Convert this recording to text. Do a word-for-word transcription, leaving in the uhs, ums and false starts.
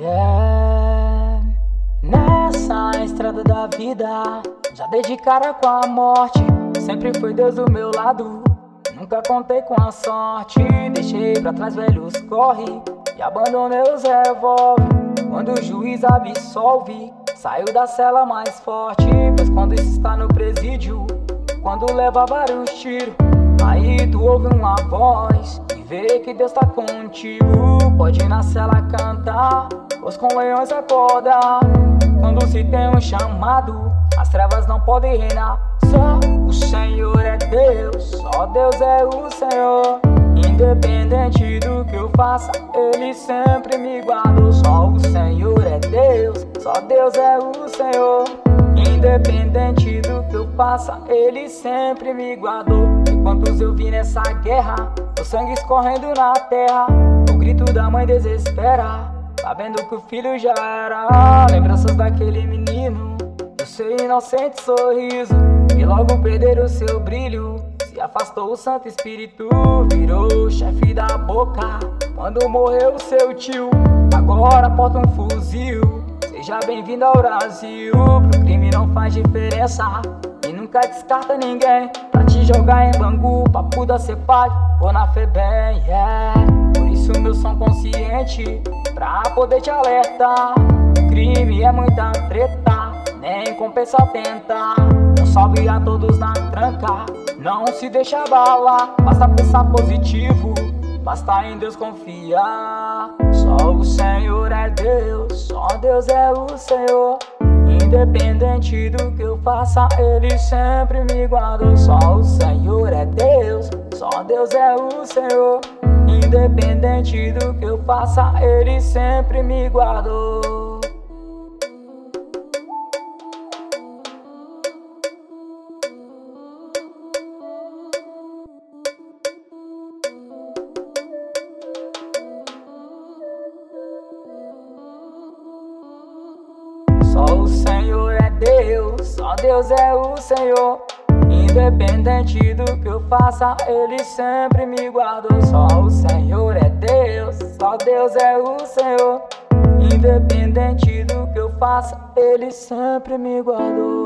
Yeah. Nessa estrada da vida, já dei de cara com a morte. Sempre foi Deus do meu lado, nunca contei com a sorte. Deixei pra trás velhos corre e abandonei os revólver. Quando o juiz absolve, saiu da cela mais forte. Pois quando isso está no presídio, quando leva vários tiros, aí tu ouve uma voz e vê que Deus tá contigo. Pode ir na cela cantar, os com leões acordar. Quando se tem um chamado, as trevas não podem reinar. Só o Senhor é Deus, só Deus é o Senhor. Independente do que eu faça, Ele sempre me guardou. Só o Senhor é Deus, só Deus é o Senhor. Independente do que eu faça, Ele sempre me guardou. E quantos eu vi nessa guerra, o sangue escorrendo na terra, o grito da mãe desespera, sabendo que o filho já era. Lembranças daquele menino, do seu inocente sorriso, e logo perder o seu brilho. Se afastou o Santo Espírito, virou chefe da boca quando morreu seu tio. Agora porta um fuzil, seja bem-vindo ao Brasil. Pro crime não faz diferença e nunca descarta ninguém. Pra te jogar em Bangu, papo da Cepad ou na Febem, yeah. Por isso meu som consciente, pra poder te alertar. Crime é muita treta, nem compensa tentar. Um salve a todos na tranca, não se deixa abalar. Basta pensar positivo, basta em Deus confiar. Só o Senhor é Deus, só Deus é o Senhor. Independente do que eu faça, Ele sempre me guardou. Só o Senhor é Deus, só Deus é o Senhor. Independente do que eu faça, Ele sempre me guardou. Só o Senhor é Deus, só Deus é o Senhor. Independente do que eu faça, Ele sempre me guardou. Só o Senhor é Deus, só Deus é o Senhor. Independente do que eu faça, Ele sempre me guardou.